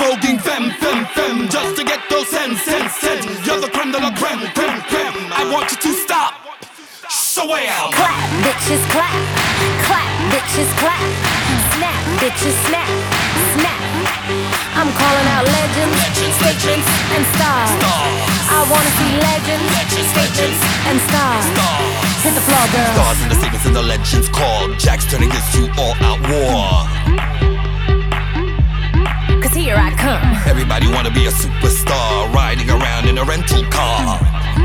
voguing femme, femme, femme, just to get those cents, cents, cents. You're the creme de la creme, creme, creme. I want you to stop. So wham! Clap, bitches, clap. Clap, bitches, clap. Snap, bitches, snap. Snap. I'm calling out legends, statements, and stars. I wanna see legends, statements, and stars. Hit the floor, girl. Stars and the statements and the legends called. Jack's turning this to all-out war. Cause here I come. Everybody wanna be a superstar, riding around in a rental car.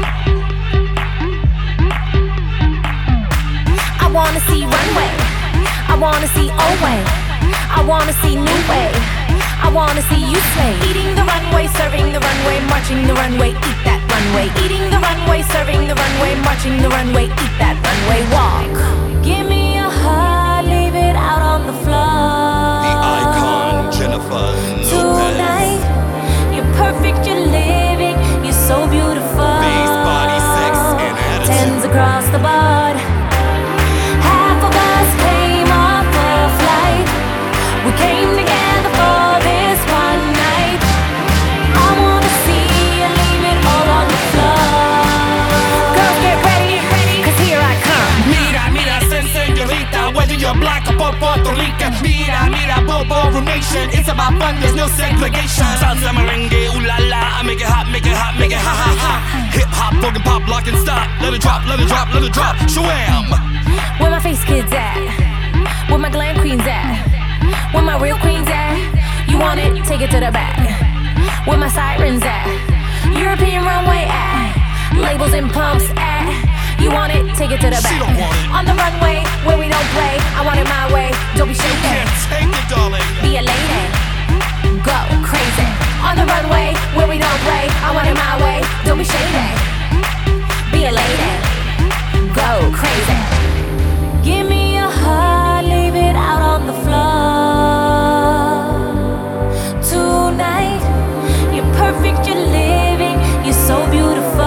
I wanna see runway. I wanna see O-way. I wanna see new way. I wanna see you slay. Eating the runway, serving the runway, marching the runway, eat that runway. Eating the runway, serving the runway, marching the runway, eat that runway. Walk. Give me a heart, leave it out on the floor. The icon, Jennifer Lopez. Tonight, you're perfect, you're living, you're so beautiful. Face, body, sex, and attitude. Tens across the board. Half of us came off a flight. We came together for this one night. I wanna see you leave it all on the floor. Girls, get ready, cause here I come. Mira, mira, señorita, whether you're black or Puerto Rican. Mira, mira, Bobo Nation. It's about fun, there's no segregation. Salsa, merengue, ooh la la. I make it hot, make it hot, make it ha ha ha. Hip hop, broken pop, lock and stop. Let it drop, let it drop, let it drop. Shwam! Where my face kids at? Where my glam queens at? Where my real queens at? You want it? Take it to the back. Where my sirens at? European runway at? Labels and pumps at? You want it? Take it to the back. She don't want it. On the runway where we don't play. I want it my way. Don't be shaky. Can't take it, darling. Be a lady. Go crazy. On the runway where we don't play. I want it my way. Don't be shady. Be a lady. Go crazy. Give me a heart, leave it out on the floor. Tonight, you're perfect, you're living, you're so beautiful.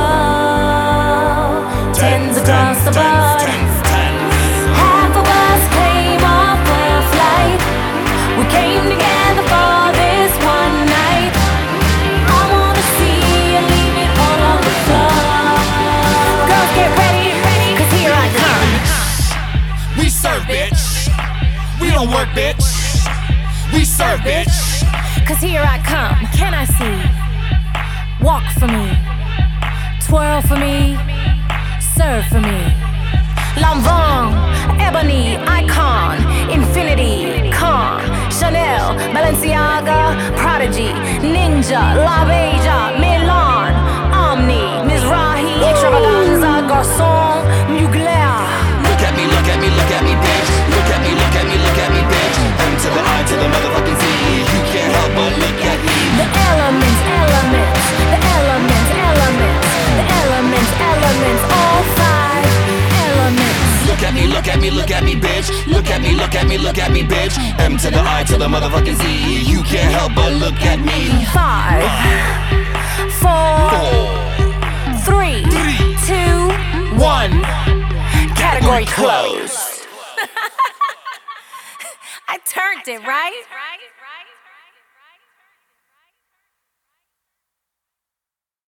Tens across the board. Half of us came off a flight. We came together for this one night. I wanna see you leave it all on the floor. Girls, get ready, cause here I come. We serve, bitch. We don't work, bitch. We serve, bitch. Cause here I come. Can I see? Walk for me. Twirl for me. Serve for me. Lanvin, Ebony, Icon, Infinity, Con, Chanel, Balenciaga, Prodigy, Ninja, La Beja, Milan, Omni, Mizrahi, Extravaganza, Garçon, Mugler. Look at me, look at me, look at me, bitch. Look at me, look at me, look at me, bitch. M to the I to the motherfucking Z. You can't help but look at me. The elements, elements, the elements, elements, the elements, elements, all five elements. Look at me, look at me, look at me, bitch. Look at me, look at me, look at me, bitch. M to the I to the motherfucking Z. You can't help but look at me. 5, 4, 3, 2, 1. Category closed. I turned it, right?